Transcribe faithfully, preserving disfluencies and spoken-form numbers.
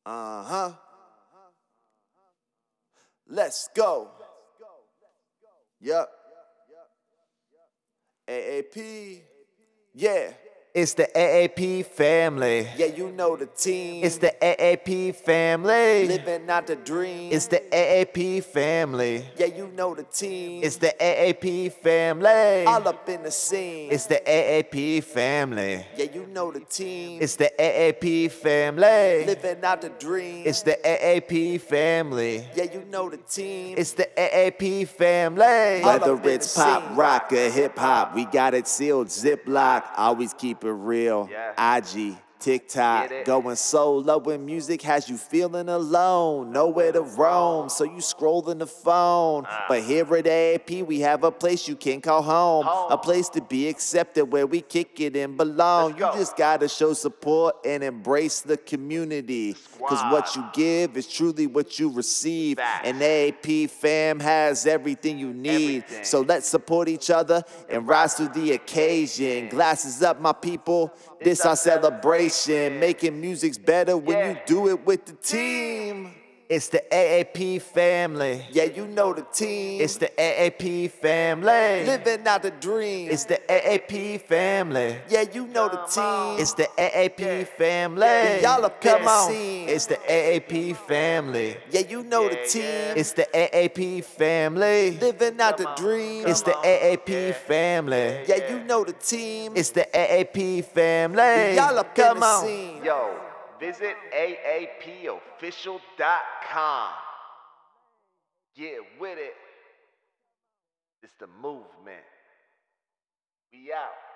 Uh-huh. Let's go. Yup. A A P. Yeah. It's the A A P family. Yeah, you know the team. It's the A A P family. Living out the dream. It's the A A P family. Yeah, you know the team. It's the A A P family. All up in the scene. It's the A A P family. Yeah, you know the team. It's the A A P family. Living out the dream. It's the A A P family. Yeah, you know the team. It's the A A P family. All up Whether in it's the pop, scene. rock, or hip hop, we got it sealed. Ziploc, always keep it real. Yeah. I G, TikTok, Get it. going solo when music has you feeling alone. Nowhere to roam, so you scrolling the phone. Ah. But here at A A P, we have a place you can call home. Home. A place to be accepted where we kick it and belong. Let's You go. just gotta show support and embrace the community. Cause what Squad. you give is truly what you receive. Facts. And A A P fam has everything you need. Everything. So let's support each other and rise through the occasion. Glasses up, my people. This It's our our celebration. celebration. Making music's better when Yeah. you do it with the team. It's the A A P family. Yeah, you know the team. It's the A A P family. Living out the dream. It's the A A P family. Yeah, you know the team. It's the A A P family. Y'all up in Come the on. scene. It's the A A P family. Yeah, you know the team. It's the A A P family. Living out the dream. It's the A A P family. Yeah, you know the team. It's the A A P family. Y'all up in Come the on. scene. Yo, visit A A P official dot com. Get with it. It's the movement. We out.